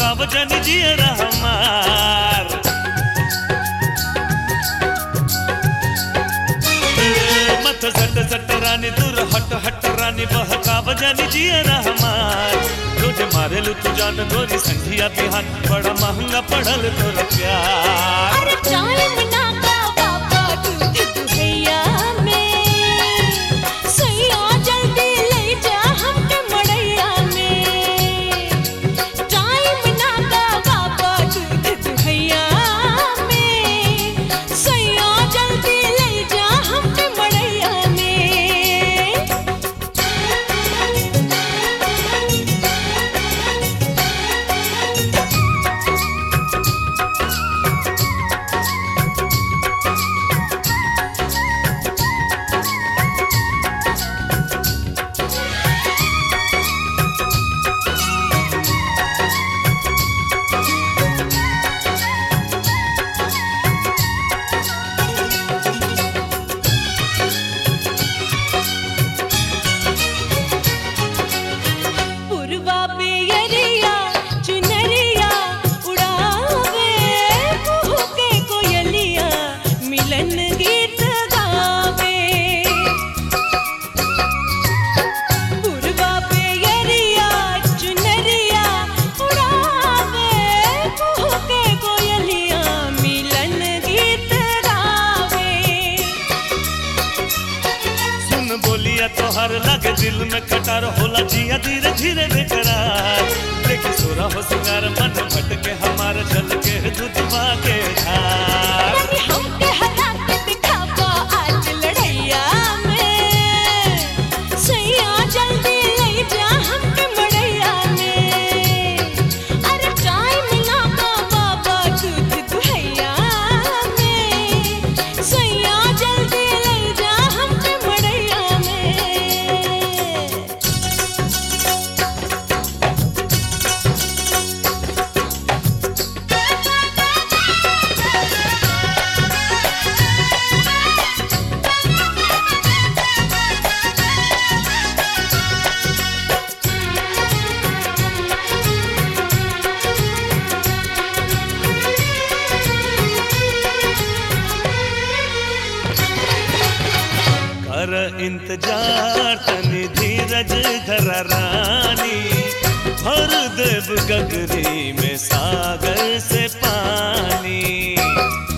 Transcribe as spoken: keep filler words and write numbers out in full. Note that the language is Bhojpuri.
बहकाव जन जियरा हमार। मत सट सट रानी दूर हट हट रानी बहकाव जन जियरा हमार। रोज मारेलू तू जान गोरी संधिया बिहान, बड़ा महंगा पड़ल तोरा प्यार। अरे टाइम ना का बाबा दूध दुहैया में, सैया जल्दी ले जा हमके मड़ैया में। टाइम ना का बाबा दूध दुहैया में, सैया जल्दी ले जा हमके मड़ैया में। पुरवा बेरिया चुनरिया उड़ावे, कुहू के कोयलिया मिलन गीत गावे। पुरवा बेरिया चुनरिया उड़ावे, कुहू के कोयलिया मिलन गीत गावे। सुन बोलिया तोहर लगे दिल में कटार होला, जिया धीरे धीरे बेकरार। देखी सोरा हो सिंगार मन भटके हमार, चल के दुधवा के धार। रानी हमके हरा के दिखावा आज लड़ैया में, सैया जल्दी ले जा हमके मड़ैया में। अरे टाइम ना का बाबा दूध दुहैया में, सैया जल्दी ले जा हमके मड़ैया में। कर इंतजार तनी धीरज धर रानी, भर देव गगरी में सागर से पानी।